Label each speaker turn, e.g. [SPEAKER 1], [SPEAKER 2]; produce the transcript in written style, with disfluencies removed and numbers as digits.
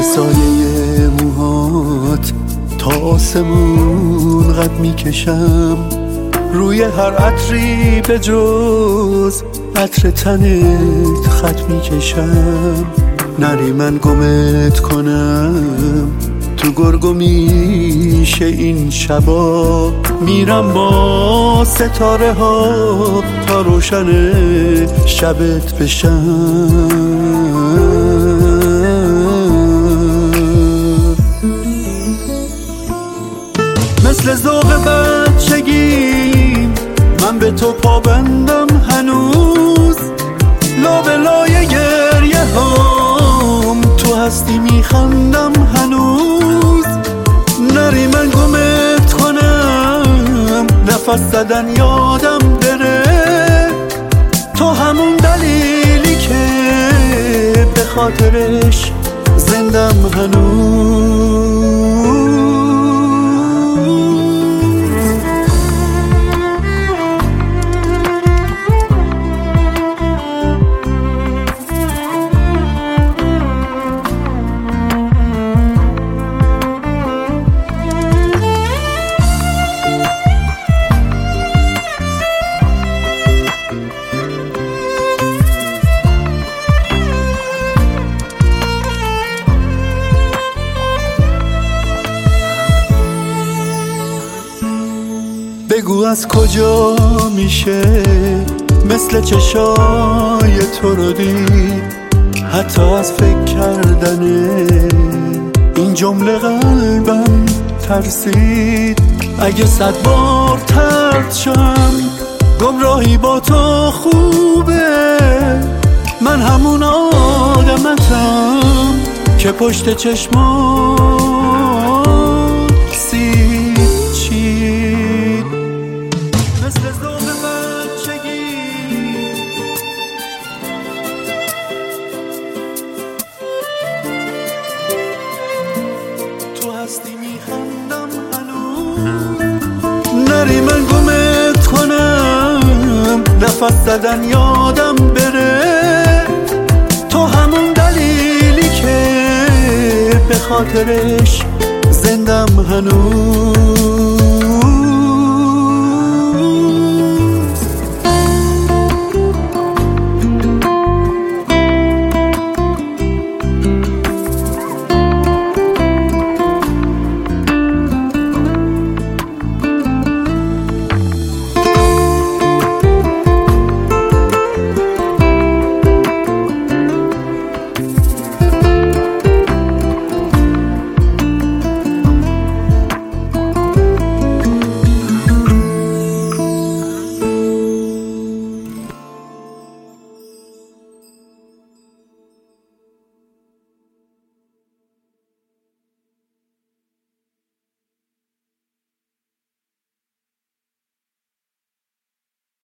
[SPEAKER 1] سایه موهات تا آسمون قد میکشم، روی هر عطری به جز عطر تنت خط میکشم. نری من گمت کنم تو گرگ و میشه این شبا، میرم با ستاره ها تا روشن شبت بشم. مثل ذوق بچگی من به تو پابندم هنوز، لابلای گریه هام تو هستی میخندم هنوز. نری من گمت کنم نفس زدن یادم بره، تو همون دلیلی که به خاطرش زندم هنوز. بگو از کجا میشه مثل چشای تو رو دید، حتی از فکر کردن این جمله قلبم ترسید. اگه 100 بار طرد شم گمراهی با تو خوبه، من همون آدمتم که پشت چشمات سید چید. مثل ذوق بچگی تو هستی میخندم هنوز. نری من گمت کنم نفس زدن یادم بره، تو همون دلیلی که به خاطرش زندم هنوز.